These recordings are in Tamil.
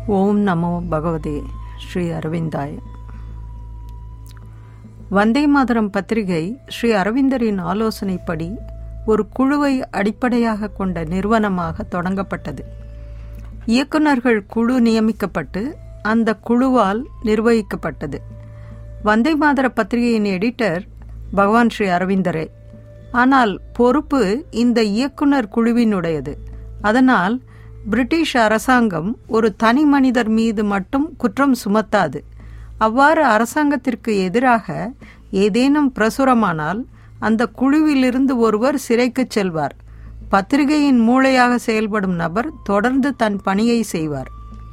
ஓம் நமோ பகவதே ஸ்ரீ அரவிந்தாய. வந்தே மாதரம் பத்திரிகை ஸ்ரீ அரவிந்தரின் ஆலோசனைப்படி ஒரு குழுவை அடிப்படையாக கொண்ட நிறுவனமாக தொடங்கப்பட்டது. இயக்குநர்கள் குழு நியமிக்கப்பட்டு அந்த குழுவால் நிர்வகிக்கப்பட்டது. வந்தே மாதர பத்திரிகையின் எடிட்டர் பகவான் ஸ்ரீ அரவிந்தரே. ஆனால் பொறுப்பு இந்த இயக்குனர் குழுவினுடையது. அதனால் பிரிட்டிஷ் அரசாங்கம் ஒரு தனி மனிதர் மீது மட்டும் குற்றம் சுமத்தாது. அவ்வாறு அரசாங்கத்திற்கு எதிராக ஏதேனும் பிரசுரமானால் அந்த குழுவிலிருந்து ஒருவர் சிறைக்கு செல்வார். பத்திரிகையின் மூளையாக செயல்படும் நபர் தொடர்ந்து தன் பணியை செய்வார்.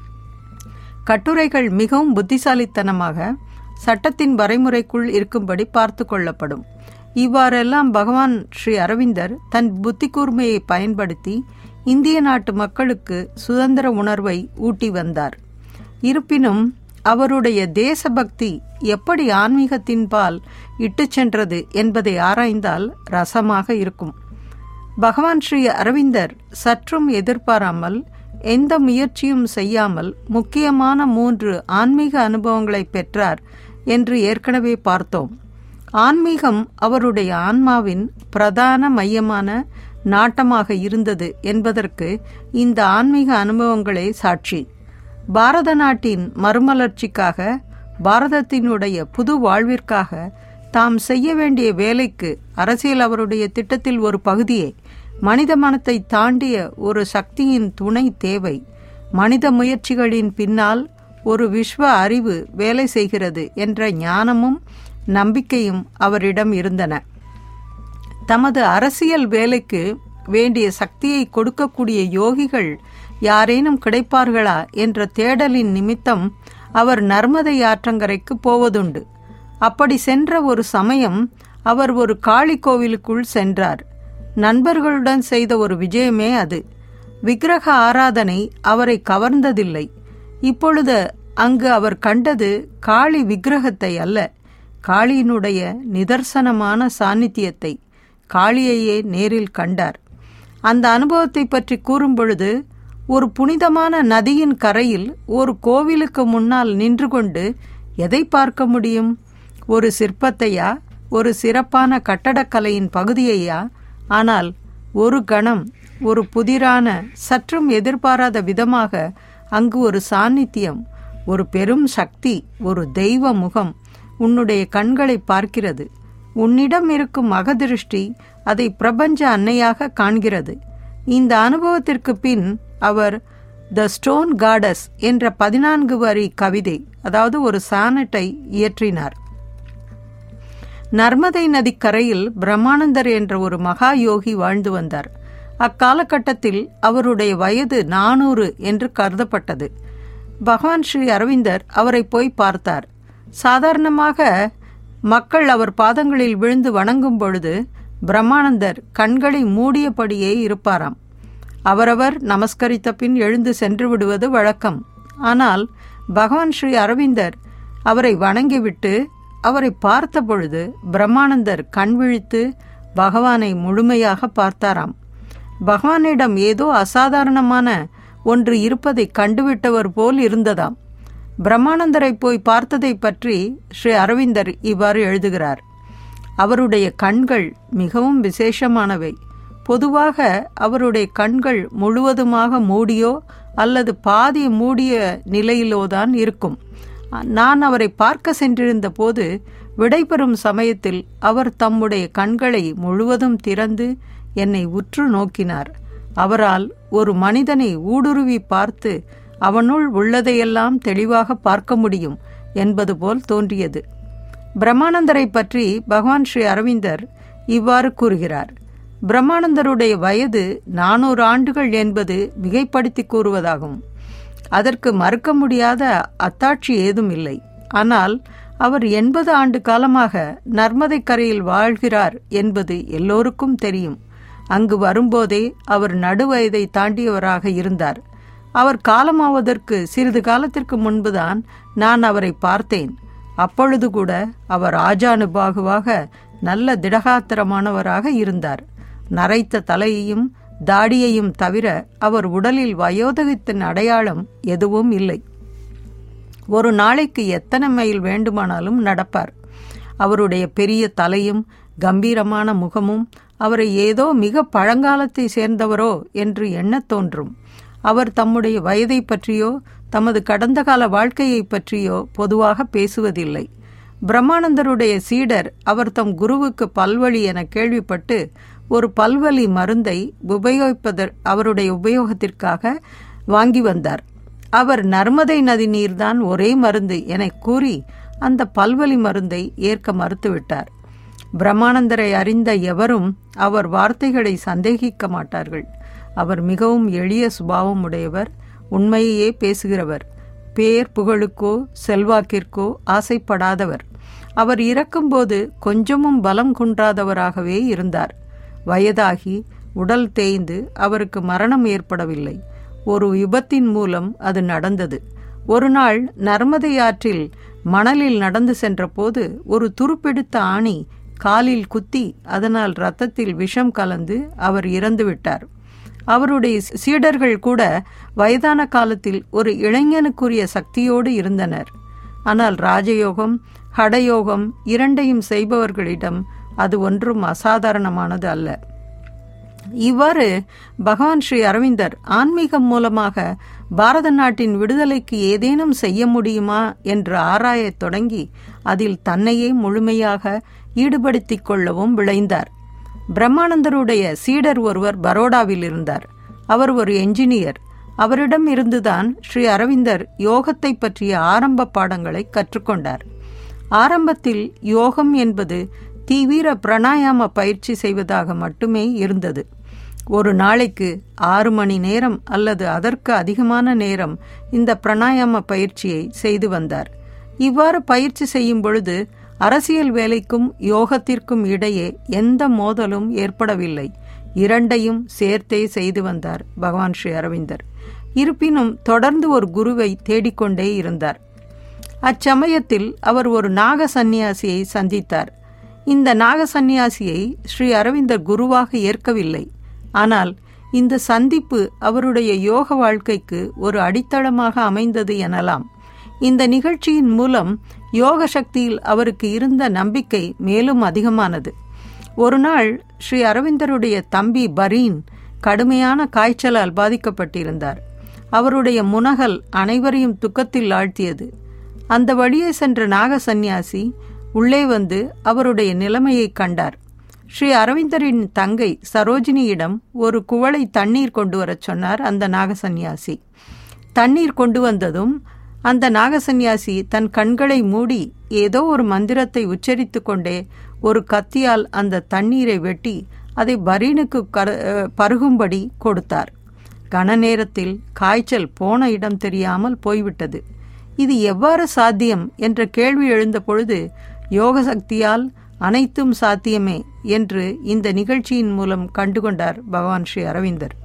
கட்டுரைகள் மிகவும் புத்திசாலித்தனமாக சட்டத்தின் வரைமுறைக்குள் இருக்கும்படி பார்த்து கொள்ளப்படும். இவ்வாறெல்லாம் பகவான் ஸ்ரீ அரவிந்தர் தன் புத்தி கூர்மையை பயன்படுத்தி இந்திய நாட்டு மக்களுக்கு சுதந்திர உணர்வை ஊட்டி வந்தார். இருப்பினும் அவருடைய தேசபக்தி எப்படி ஆன்மீகத்தின்பால் இட்டு சென்றது என்பதை ஆராய்ந்தால் ரசமாக இருக்கும். பகவான் ஸ்ரீ அரவிந்தர் சற்றும் எதிர்பாராமல் எந்த முயற்சியும் செய்யாமல் முக்கியமான 3 ஆன்மீக அனுபவங்களை பெற்றார் என்று ஏற்கனவே பார்த்தோம். ஆன்மீகம் அவருடைய ஆன்மாவின் பிரதான மையமான நாட்டமாக இருந்தது என்பதற்கு இந்த ஆன்மீக அனுபவங்களே சாட்சி. பாரத நாட்டின் மறுமலர்ச்சிக்காக, பாரதத்தினுடைய புது வாழ்விற்காக தாம் செய்ய வேண்டிய வேலைக்கு அரசியல் அவருடைய திட்டத்தில் ஒரு பகுதியே. மனித மனத்தை தாண்டிய ஒரு சக்தியின் துணை தேவை. மனித முயற்சிகளின் பின்னால் ஒரு விஸ்வ அறிவு வேலை செய்கிறது என்ற ஞானமும் நம்பிக்கையும் அவரிடம் இருந்தன. தமது அரசியல் வேலைக்கு வேண்டிய சக்தியை கொடுக்கக்கூடிய யோகிகள் யாரேனும் கிடைப்பார்களா என்ற தேடலின் நிமித்தம் அவர் நர்மதை ஆற்றங்கரைக்கு போவதுண்டு. அப்படி சென்ற ஒரு சமயம் அவர் ஒரு காளி கோவிலுக்குள் சென்றார். நண்பர்களுடன் செய்த ஒரு விஜயமே அது. விக்கிரக ஆராதனை அவரை கவர்ந்ததில்லை. இப்பொழுது அங்கு அவர் கண்டது காளி விக்கிரகத்தை அல்ல, காளியினுடைய நிதர்சனமான சாநித்தியத்தை. காளியையே நேரில் கண்டார். அந்த அனுபவத்தை பற்றி கூறும் பொழுது, ஒரு புனிதமான நதியின் கரையில் ஒரு கோவிலுக்கு முன்னால் நின்று கொண்டு எதை பார்க்க முடியும்? ஒரு சிற்பத்தையா? ஒரு சிறப்பான கட்டடக்கலையின் பகுதியையா? ஆனால் ஒரு கணம், ஒரு புதிரான, சற்றும் எதிர்பாராத விதமாக அங்கு ஒரு சாநித்தியம், ஒரு பெரும் சக்தி, ஒரு தெய்வ முகம் உன்னுடைய கண்களை பார்க்கிறது. உன்னிடம் இருக்கும் அகதிருஷ்டி அதை பிரபஞ்ச அன்னையாக காண்கிறது. இந்த அனுபவத்திற்கு பின் அவர் த ஸ்டோன் காடஸ் என்ற 14 வரி கவிதை, அதாவது ஒரு சானட்டை இயற்றினார். நர்மதை நதிக்கரையில் பிரம்மானந்தர் என்ற ஒரு மகா யோகி வாழ்ந்து வந்தார். அக்காலகட்டத்தில் அவருடைய வயது 400 என்று கருதப்பட்டது. பகவான் ஸ்ரீ அரவிந்தர் அவரை போய் பார்த்தார். சாதாரணமாக மக்கள் அவர் பாதங்களில் விழுந்து வணங்கும் பொழுது பிரம்மானந்தர் கண்களை மூடியபடியே இருப்பாராம். அவரவர் நமஸ்கரித்த பின் எழுந்து சென்று விடுவது வழக்கம். ஆனால் பகவான் ஸ்ரீ அரவிந்தர் அவரை வணங்கிவிட்டு அவரை பார்த்த பொழுது பிரம்மானந்தர் கண் விழித்து பகவானை முழுமையாக பார்த்தாராம். பகவானிடம் ஏதோ அசாதாரணமான ஒன்று இருப்பதை கண்டுவிட்டவர் போல் இருந்ததாம். பிரம்மானந்தரை போய் பார்த்ததை பற்றி ஸ்ரீ அரவிந்தர் இவ்வாறு எழுதுகிறார். அவருடைய கண்கள் மிகவும் விசேஷமானவை. பொதுவாக அவருடைய கண்கள் முழுவதுமாக மூடியோ அல்லது பாதி மூடிய நிலையிலோதான் இருக்கும். நான் அவரை பார்க்க சென்றிருந்த போது விடைபெறும் சமயத்தில் அவர் தம்முடைய கண்களை முழுவதும் திறந்து என்னை உற்று நோக்கினார். அவரால் ஒரு மனிதனை ஊடுருவி பார்த்து அவனுள் உள்ளதையெல்லாம் தெளிவாக பார்க்க முடியும் என்பது போல் தோன்றியது. பிரம்மானந்தரை பற்றி பகவான் ஸ்ரீ அரவிந்தர் இவ்வாறு கூறுகிறார். பிரம்மானந்தருடைய வயது 400 ஆண்டுகள் என்பது மிகைப்படுத்தி கூறுவதாகும். அதற்கு மறுக்க முடியாத அத்தாட்சி ஏதும் இல்லை. ஆனால் அவர் 80 ஆண்டு காலமாக நர்மதை கரையில் வாழ்கிறார் என்பது எல்லோருக்கும் தெரியும். அங்கு வரும்போதே அவர் நடுவயதை தாண்டியவராக இருந்தார். அவர் காலமாவதற்கு சிறிது காலத்திற்கு முன்புதான் நான் அவரை பார்த்தேன். அப்பொழுது கூட அவர் ஆஜானுபாகுவாக நல்ல திடகாத்திரமானவராக இருந்தார். நரைத்த தலையையும் தாடியையும் தவிர அவர் உடலில் வயோதிகத்தின் அடையாளம் எதுவும் இல்லை. ஒரு நாளைக்கு எத்தனை மைல் வேண்டுமானாலும் நடப்பார். அவருடைய பெரிய தலையும் கம்பீரமான முகமும் அவரை ஏதோ மிக பழங்காலத்தை சேர்ந்தவரோ என்று எண்ணத் தோன்றும். அவர் தம்முடைய வயதை பற்றியோ தமது கடந்த கால வாழ்க்கையை பற்றியோ பொதுவாக பேசுவதில்லை. பிரம்மானந்தருடைய சீடர் அவர் தம் குருவுக்கு பல்வலி என கேள்விப்பட்டு ஒரு பல்வலி மருந்தை அவருடைய உபயோகத்திற்காக வாங்கி வந்தார். அவர் நர்மதை நதி நீர்தான் ஒரே மருந்து என கூறி அந்த பல்வலி மருந்தை ஏற்க மறுத்துவிட்டார். பிரம்மானந்தரை அறிந்த எவரும் அவர் வார்த்தைகளை சந்தேகிக்க மாட்டார்கள். அவர் மிகவும் எளிய சுபாவம் உடையவர், உண்மையையே பேசுகிறவர், பேர் புகழுக்கோ செல்வாக்கிற்கோ ஆசைப்படாதவர். அவர் இறக்கும்போது கொஞ்சமும் பலம் குன்றாதவராகவே இருந்தார். வயதாகி உடல் தேய்ந்து அவருக்கு மரணம் ஏற்படவில்லை. ஒரு விபத்தின் மூலம் அது நடந்தது. ஒரு நாள் நர்மதை ஆற்றில் மணலில் நடந்து சென்றபோது ஒரு துருப்பெடுத்த ஆணி காலில் குத்தி அதனால் இரத்தத்தில் விஷம் கலந்து அவர் இறந்துவிட்டார். அவருடைய சீடர்கள் கூட வயதான காலத்தில் ஒரு இளைஞனுக்குரிய சக்தியோடு இருந்தனர். ஆனால் ராஜயோகம் ஹடயோகம் இரண்டையும் செய்பவர்களிடம் அது ஒன்றும் அசாதாரணமானது அல்ல. இவ்வாறு பகவான் ஸ்ரீ அரவிந்தர் ஆன்மீகம் மூலமாக பாரத நாட்டின் விடுதலைக்கு ஏதேனும் செய்ய முடியுமா என்று ஆராயத் தொடங்கி அதில் தன்னையே முழுமையாக ஈடுபடுத்திக் கொள்ளவும் விளைந்தார். பிரம்மானந்தருடைய சீடர் ஒருவர் பரோடாவில் இருந்தார். அவர் ஒரு என்ஜினியர். அவரிடம் இருந்துதான் ஸ்ரீ அரவிந்தர் யோகத்தை பற்றிய ஆரம்ப பாடங்களை கற்றுக்கொண்டார். ஆரம்பத்தில் யோகம் என்பது தீவிர பிராணாயாம பயிற்சி செய்வதாக மட்டுமே இருந்தது. ஒரு நாளைக்கு 6 மணி நேரம் அல்லது அதற்கு அதிகமான நேரம் இந்த பிராணாயாம பயிற்சியை செய்து வந்தார். இவ்வாறு பயிற்சி செய்யும் பொழுது அரசியல் வேலைக்கும் யோகத்திற்கும் இடையே எந்த மோதலும் ஏற்படவில்லை. இரண்டையும் சேர்த்தே செய்து வந்தார் பகவான் ஸ்ரீ அரவிந்தர். இருப்பினும் தொடர்ந்து ஒரு குருவை தேடிக்கொண்டே இருந்தார். அச்சமயத்தில் அவர் ஒரு நாக சந்நியாசியை சந்தித்தார். இந்த நாக சந்நியாசியை ஸ்ரீ அரவிந்தர் குருவாக ஏற்கவில்லை. ஆனால் இந்த சந்திப்பு அவருடைய யோக வாழ்க்கைக்கு ஒரு அடித்தளமாக அமைந்தது எனலாம். இந்த நிகழ்ச்சியின் மூலம் யோக சக்தியில் அவருக்கு இருந்த நம்பிக்கை மேலும் அதிகமானது. ஒரு நாள் ஸ்ரீ அரவிந்தருடைய தம்பி பரீன் கடுமையான காய்ச்சலால் பாதிக்கப்பட்டிருந்தார். அவருடைய முனகல் அனைவரையும் துக்கத்தில் ஆழ்த்தியது. அந்த வழியே சென்ற நாக சந்நியாசி உள்ளே வந்து அவருடைய நிலைமையை கண்டார். ஸ்ரீ அரவிந்தரின் தங்கை சரோஜினியிடம் ஒரு குவளை தண்ணீர் கொண்டு வரச் சொன்னார் அந்த நாகசன்னியாசி. தண்ணீர் கொண்டு வந்ததும் அந்த நாகசன்னியாசி தன் கண்களை மூடி ஏதோ ஒரு மந்திரத்தை உச்சரித்து கொண்டே ஒரு கத்தியால் அந்த தண்ணீரை வெட்டி அதை பரீனுக்கு பருகும்படி கொடுத்தார். கன நேரத்தில் காய்ச்சல் போன இடம் தெரியாமல் போய்விட்டது. இது எவ்வாறு சாத்தியம் என்ற கேள்வி எழுந்த பொழுது யோக சக்தியால் அனைத்தும் சாத்தியமே என்று இந்த நிகழ்ச்சியின் மூலம் கண்டுகொண்டார் பகவான் ஸ்ரீ அரவிந்தர்.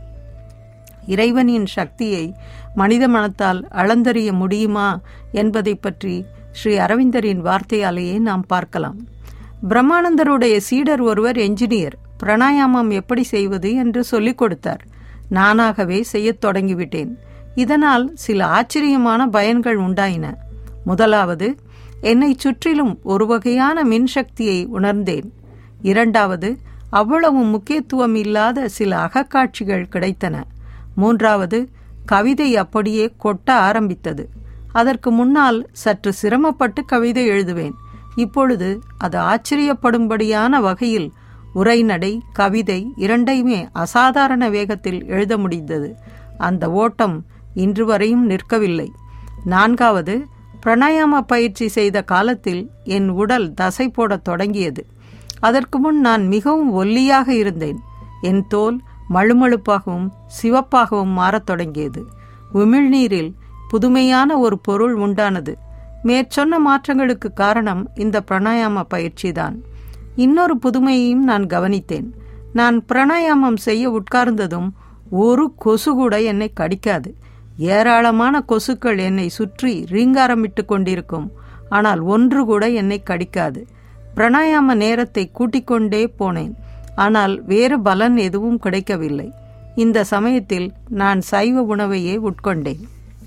இறைவனின் சக்தியை மனித மனத்தால் அளந்தறிய முடியுமா என்பதை பற்றி ஸ்ரீ அரவிந்தரின் வார்த்தையாலேயே நாம் பார்க்கலாம். பிரம்மானந்தருடைய சீடர் ஒருவர் என்ஜினியர். பிராணாயாமம் எப்படி செய்வது என்று சொல்லிக் கொடுத்தார். நானாகவே செய்யத் தொடங்கிவிட்டேன். இதனால் சில ஆச்சரியமான பயன்கள் உண்டாயின. முதலாவது, என்னை சுற்றிலும் ஒரு வகையான மின்சக்தியை உணர்ந்தேன். இரண்டாவது, அவ்வளவு முக்கியத்துவம் இல்லாத சில அகக்காட்சிகள் கிடைத்தன. மூன்றாவது, கவிதை அப்படியே கொட்ட ஆரம்பித்தது. அதற்கு முன்னால் சற்று சிரமப்பட்டு கவிதை எழுதுவேன். இப்பொழுது அது ஆச்சரியப்படும்படியான வகையில் உரைநடை, கவிதை இரண்டையுமே அசாதாரண வேகத்தில் எழுத முடிந்தது. அந்த ஓட்டம் இன்று வரையும் நிற்கவில்லை. நான்காவது, பிராணாயாம பயிற்சி செய்த காலத்தில் என் உடல் தசை போடத் தொடங்கியது. அதற்கு முன் நான் மிகவும் ஒல்லியாக இருந்தேன். என் தோல் மழுமழுப்பாகவும் சிவப்பாகவும் மாறத் தொடங்கியது. உமிழ்நீரில் புதுமையான ஒரு பொருள் உண்டானது. மேற்சொன்ன மாற்றங்களுக்கு காரணம் இந்த பிராணாயாம பயிற்சிதான். இன்னொரு புதுமையையும் நான் கவனித்தேன். நான் பிராணாயாமம் செய்ய உட்கார்ந்ததும் ஒரு கொசு கூட என்னை கடிக்காது. ஏராளமான கொசுக்கள் என்னை சுற்றி ரீங்காரமிட்டு கொண்டிருக்கும். ஆனால் ஒன்று கூட என்னை கடிக்காது. பிராணாயாம நேரத்தை கூட்டிக் கொண்டே போனேன். ஆனால் வேறு பலன் எதுவும் கிடைக்கவில்லை. இந்த சமயத்தில் நான் சைவ உணவையே உட்கொண்டேன்.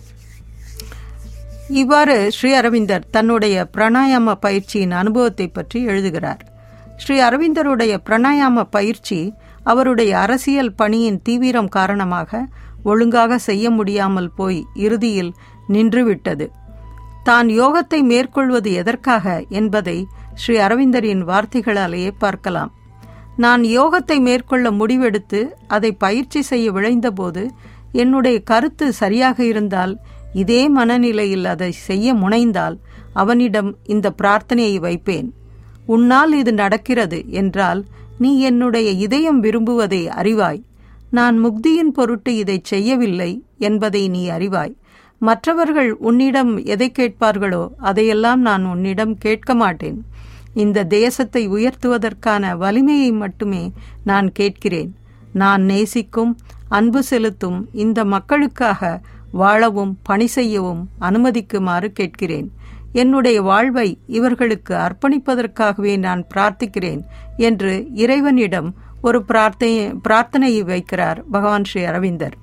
இவ்வாறு ஸ்ரீ அரவிந்தர் தன்னுடைய பிராணாயாம பயிற்சியின் அனுபவத்தை பற்றி எழுதுகிறார். ஸ்ரீ அரவிந்தருடைய பிராணாயாம பயிற்சி அவருடைய அரசியல் பணியின் தீவிரம் காரணமாக ஒழுங்காக செய்ய முடியாமல் போய் இறுதியில் நின்றுவிட்டது. தான் யோகத்தை மேற்கொள்வது எதற்காக என்பதை ஸ்ரீ அரவிந்தரின் வார்த்தைகளாலேயே பார்க்கலாம். நான் யோகத்தை மேற்கொள்ள முடிவெடுத்து அதை பயிற்சி செய்ய விழைந்தபோது என்னுடைய கருத்து சரியாக இருந்தால், இதே மனநிலையில் அதை செய்ய முனைந்தால் அவனிடம் இந்த பிரார்த்தனையை வைப்பேன். உன்னால் இது நடக்கிறது என்றால் நீ என்னுடைய இதயம் விரும்புவதை அறிவாய். நான் முக்தியின் பொருட்டு இதை செய்யவில்லை என்பதை நீ அறிவாய். மற்றவர்கள் உன்னிடம் எதை கேட்பார்களோ அதையெல்லாம் நான் உன்னிடம் கேட்க மாட்டேன். இந்த தேசத்தை உயர்த்துவதற்கான வலிமையை மட்டுமே நான் கேட்கிறேன். நான் நேசிக்கும், அன்பு செலுத்தும் இந்த மக்களுக்காக வாழவும் பணி செய்யவும் அனுமதிக்குமாறு கேட்கிறேன். என்னுடைய வாழ்வை இவர்களுக்கு அர்ப்பணிப்பதற்காகவே நான் பிரார்த்திக்கிறேன் என்று இறைவனிடம் ஒரு பிரார்த்தனையை வைக்கிறார் பகவான் ஸ்ரீ அரவிந்தர்.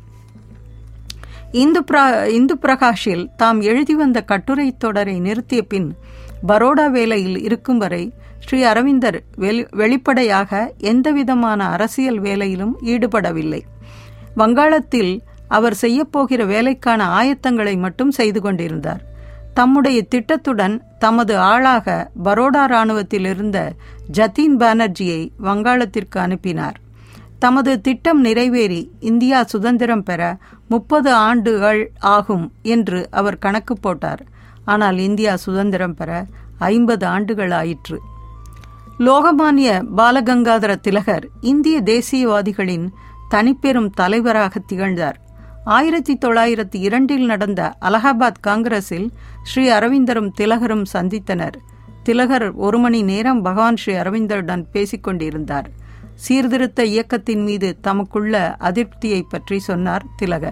இந்து பிரகாஷில் தாம் எழுதி வந்த கட்டுரை தொடரை நிறுத்திய பின் பரோடா வேலையில் இருக்கும் வரை ஸ்ரீ அரவிந்தர் வெளிப்படையாக எந்தவிதமான அரசியல் வேலையிலும் ஈடுபடவில்லை. வங்காளத்தில் அவர் செய்யப்போகிற வேலைக்கான ஆயத்தங்களை மட்டும் செய்து கொண்டிருந்தார். தம்முடைய திட்டத்துடன் தமது ஆளாக பரோடா இராணுவத்தில் இருந்த ஜதீன் பானர்ஜியை வங்காளத்திற்கு அனுப்பினார். தமது திட்டம் நிறைவேறி இந்தியா சுதந்திரம் பெற 30 ஆண்டுகள் ஆகும் என்று அவர் கணக்கு போட்டார். ஆனால் இந்தியா சுதந்திரம் பெற 50 ஆண்டுகள் ஆயிற்று. லோகமானிய பாலகங்காதர திலகர் இந்திய தேசியவாதிகளின் தனிப்பெரும் தலைவராக திகழ்ந்தார். 1902 நடந்த அலகாபாத் காங்கிரஸில் ஸ்ரீ அரவிந்தரும் திலகரும் சந்தித்தனர். திலகர் 1 மணி நேரம் பகவான் ஸ்ரீ அரவிந்தருடன் பேசிக்கொண்டிருந்தார். சீர்திருத்த இயக்கத்தின் மீது தமக்குள்ள அதிருப்தியை பற்றி சொன்னார் திலகர்.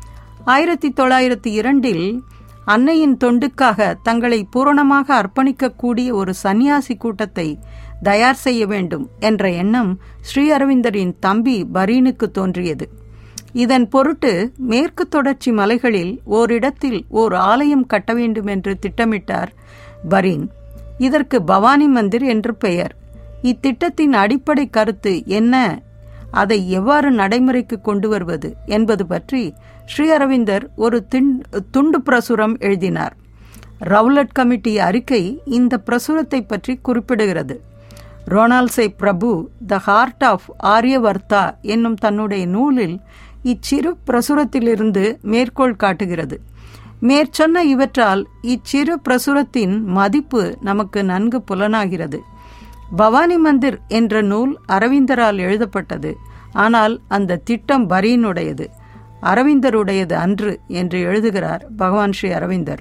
1902 அன்னையின் தொண்டுக்காக தங்களை பூரணமாக அர்ப்பணிக்கக்கூடிய ஒரு சந்நியாசி கூட்டத்தை தயார் செய்ய வேண்டும் என்ற எண்ணம் ஸ்ரீ அரவிந்தரின் தம்பி பரீனுக்கு தோன்றியது. இதன் பொருட்டு மேற்கு தொடர்ச்சி மலைகளில் ஓரிடத்தில் ஓர் ஆலயம் கட்ட வேண்டும் என்று திட்டமிட்டார் பரீன். இதற்கு பவானி மந்திர் என்று பெயர். இத்திட்டத்தின் அடிப்படை கருத்து என்ன, அதை எவ்வாறு நடைமுறைக்கு கொண்டு வருவது என்பது பற்றி ஸ்ரீ அரவிந்தர் ஒரு துண்டு பிரசுரம் எழுதினார். ரவுலட் கமிட்டி அறிக்கை இந்த பிரசுரத்தை பற்றி குறிப்பிடுகிறது. ரொனால்சே பிரபு த ஹார்ட் ஆஃப் ஆரியவர்த்தா என்னும் தன்னுடைய நூலில் இச்சிறு பிரசுரத்திலிருந்து மேற்கோள் காட்டுகிறது. மேற்சொன்ன இவற்றால் இச்சிறு பிரசுரத்தின் மதிப்பு நமக்கு நன்கு புலனாகிறது. பவானி மந்திர் என்ற நூல் அரவிந்தரால் எழுதப்பட்டது. ஆனால் அந்த திட்டம் பரீனுடையது, அரவிந்தருடையது அன்று என்று எழுதுகிறார் பகவான் ஸ்ரீ அரவிந்தர்.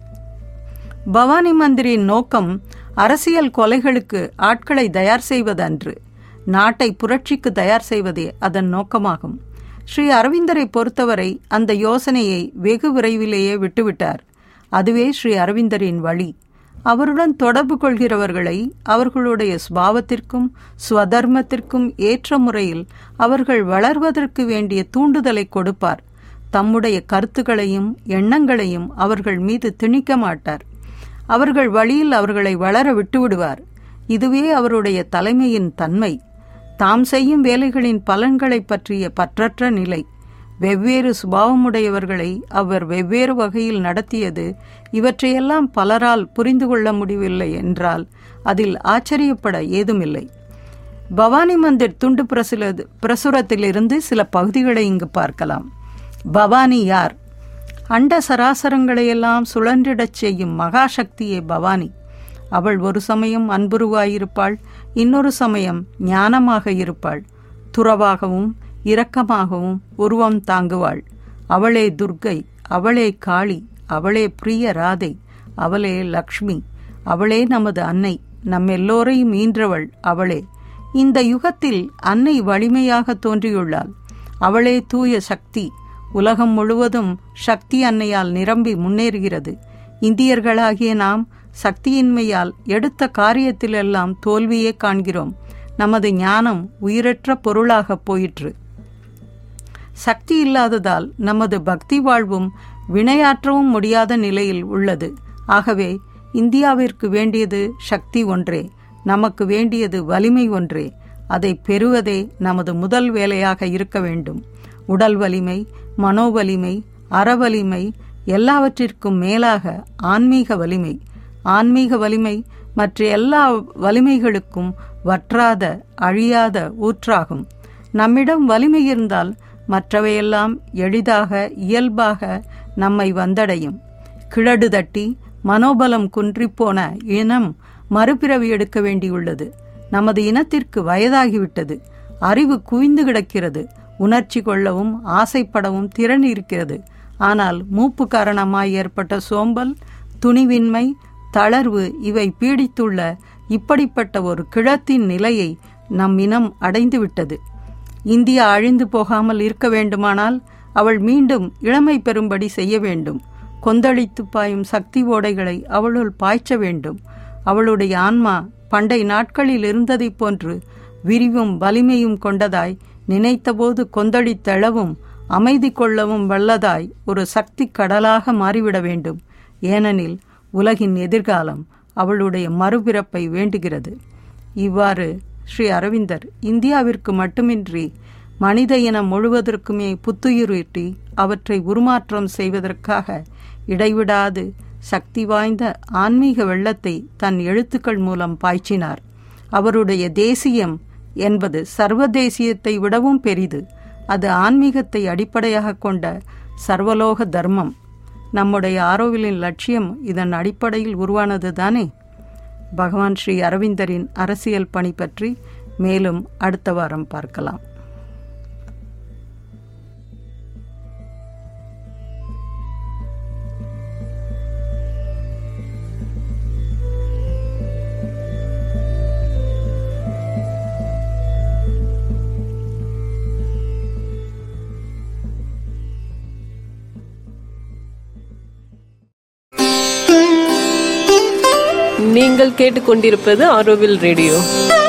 பவானி மந்திரின் நோக்கம் அரசியல் கொலைகளுக்கு ஆட்களை தயார் செய்வதன்று, நாட்டை புரட்சிக்கு தயார் செய்வதே அதன் நோக்கமாகும். ஸ்ரீ அரவிந்தரை பொறுத்தவரை அந்த யோசனையை வெகு விரைவிலேயே விட்டுவிட்டார். அதுவே ஸ்ரீ அரவிந்தரின் வழி. அவருடன் தொடர்பு கொள்கிறவர்களை அவர்களுடைய சுபாவத்திற்கும் ஸ்வதர்மத்திற்கும் ஏற்ற முறையில் அவர்கள் வளர்வதற்கு வேண்டிய தூண்டுதலை கொடுப்பார். தம்முடைய கருத்துக்களையும் எண்ணங்களையும் அவர்கள் மீது திணிக்க மாட்டார். அவர்கள் வழியில் அவர்களை வளர விட்டுவிடுவார். இதுவே அவருடைய தலைமையின் தன்மை. தாம் செய்யும் வேலைகளின் பலன்களை பற்றிய பற்றற்ற நிலை. வெவ்வேறு சுபாவமுடையவர்களை அவர் வெவ்வேறு வகையில் நடத்தியது, இவற்றையெல்லாம் பலரால் புரிந்து கொள்ள முடியவில்லை என்றால் அதில் ஆச்சரியப்பட ஏதுமில்லை. பவானி மந்திர் துண்டு பிரசுரத்திலிருந்து சில பகுதிகளை இங்கு பார்க்கலாம். பவானி யார்? அண்ட சராசரங்களையெல்லாம் சுழன்றிடச் செய்யும் மகாசக்தியே பவானி. அவள் ஒரு சமயம் அன்புருவாயிருப்பாள், இன்னொரு சமயம் ஞானமாக இருப்பாள். துறவாகவும் இரக்கமாகவும் உருவம் தாங்குவாள். அவளே துர்க்கை, அவளே காளி, அவளே பிரிய ராதை, அவளே லக்ஷ்மி, அவளே நமது அன்னை, நம்மெல்லோரையும் ஈன்றவள் அவளே. இந்த யுகத்தில் அன்னை வலிமையாக தோன்றியுள்ளாள். அவளே தூய சக்தி. உலகம் முழுவதும் சக்தி அன்னையால் நிரம்பி முன்னேறுகிறது. இந்தியர்களாகிய நாம் சக்தியின்மையால் எடுத்த காரியத்திலெல்லாம் தோல்வியே காண்கிறோம். நமது ஞானம் உயிரற்ற பொருளாக போயிற்று. சக்தி இல்லாததால் நமது பக்தி வாழ்வும் வினையாற்றவும் முடியாத நிலையில் உள்ளது. ஆகவே இந்தியாவிற்கு வேண்டியது சக்தி ஒன்றே, நமக்கு வேண்டியது வலிமை ஒன்றே. அதை பெறுவதே நமது முதல் வேலையாக இருக்க வேண்டும். உடல் வலிமை, மனோவலிமை, அறவலிமை, எல்லாவற்றிற்கும் மேலாக ஆன்மீக வலிமை. ஆன்மீக வலிமை மற்ற எல்லா வலிமைகளுக்கும் வற்றாத அழியாத ஊற்றாகும். நம்மிடம் வலிமை இருந்தால் மற்றவையெல்லாம் எளிதாக இயல்பாக நம்மை வந்தடையும். கிழடு தட்டி மனோபலம் குன்றிப்போன இனம் மறுபிறவி எடுக்க வேண்டியுள்ளது. நமது இனத்திற்கு வயதாகிவிட்டது. அறிவு குவிந்து கிடக்கிறது. உணர்ச்சி கொள்ளவும் ஆசைப்படவும் திறன் இருக்கிறது. ஆனால் மூப்பு காரணமாய் ஏற்பட்ட சோம்பல், துணிவின்மை, தளர்வு இவை பீடித்துள்ள இப்படிப்பட்ட ஒரு கிழத்தின் நிலையை நம் இனம் அடைந்துவிட்டது. இந்தியா அழிந்து போகாமல் இருக்க வேண்டுமானால் அவள் மீண்டும் இளமை பெறும்படி செய்ய வேண்டும். கொந்தளித்து பாயும் சக்தி ஓடைகளை அவளுள் பாய்ச்ச வேண்டும். அவளுடைய ஆன்மா பண்டை நாட்களில் இருந்ததைப் போன்று விரிவும் வலிமையும் கொண்டதாய், நினைத்தபோது கொந்தளித்தெழவும் அமைதி கொள்ளவும் வல்லதாய் ஒரு சக்தி கடலாக மாறிவிட வேண்டும். ஏனெனில் உலகின் எதிர்காலம் அவளுடைய மறுபிறப்பை வேண்டுகிறது. இவ்வாறு ஸ்ரீ அரவிந்தர் இந்தியாவிற்கு மட்டுமின்றி மனித இனம் முழுவதற்குமே புத்துயிரூட்டி அவற்றை உருமாற்றம் செய்வதற்காக இடைவிடாது சக்தி வாய்ந்த ஆன்மீக வெள்ளத்தை தன் எழுத்துக்கள் மூலம் பாய்ச்சினார். அவருடைய தேசியம் என்பது சர்வதேசியத்தை விடவும் பெரிது. அது ஆன்மீகத்தை அடிப்படையாக கொண்ட சர்வலோக தர்மம். நம்முடைய ஆரோவிலின் லட்சியம் இதன் அடிப்படையில் உருவானது தானே. பகவான் ஸ்ரீ அரவிந்தரின் அரசியல் பணி பற்றி மேலும் அடுத்த வாரம் பார்க்கலாம். நீங்கள் கேட்டுக்கொண்டிருப்பது ஆரோவில் ரேடியோ.